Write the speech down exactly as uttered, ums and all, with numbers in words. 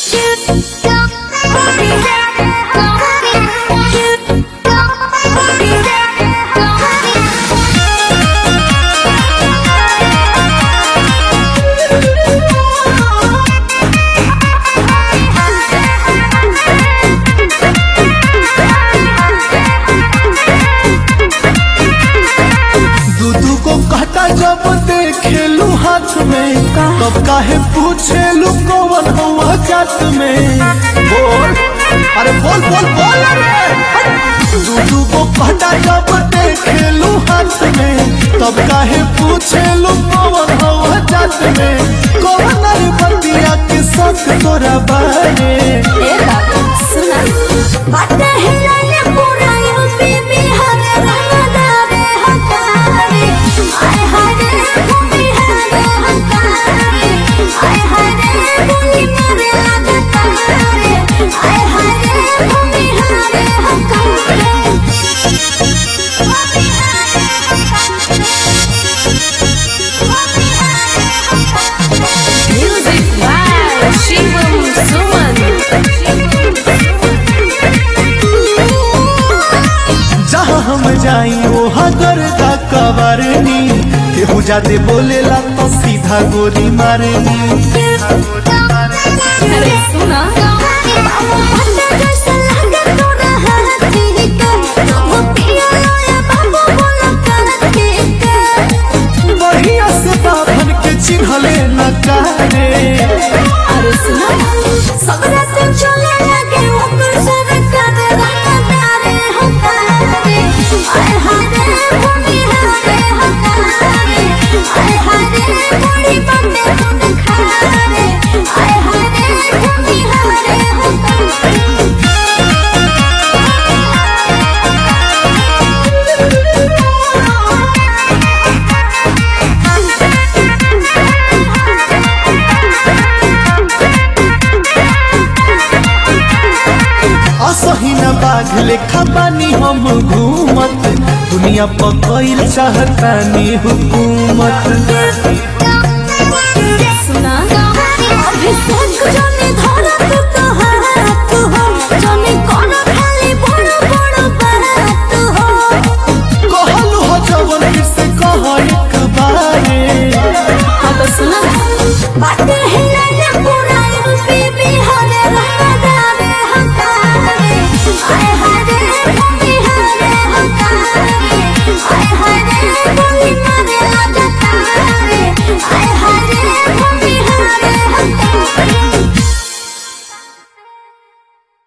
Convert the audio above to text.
जब देखेलू हाथ में तब काहे पूछेलू कौन हुआ जात में। बोल अरे बोल बोल बोल अरे दूधू को कहता जब देखेलू हाथ में तब काहे पूछेलू कौन हुआ जात में। कौन अरे बतिया के साथ तोरा बारे ए बाबू सुना बात है लाने पूरा यूपी बिहार रंगदारे हकारे आय हाय भूमि है हकारे आय हाय भूमि मेरे हकारे आय हाय भूमि है हकारे म्यूजिक बाय शिवम सुमन। जहाँ हम जाई वहाँ गर्दा कवरनी केहू जादे बोलेला तो सीधा गोली मारनी। अरे सुना बढ़िया से बाभन के चिन्हले न कारे। अरे सुना सबरा से चले लगे ऊपर से रखा रंगदारे हकारे आय हाय भूमि है हकारे आय हाय बड़ी बातें तुम खारे आय हाय भूमि है हकारे। असही न बाघ लेखा बानी हम घूमत दुनिया पकइल चाहतानी हुकूमत।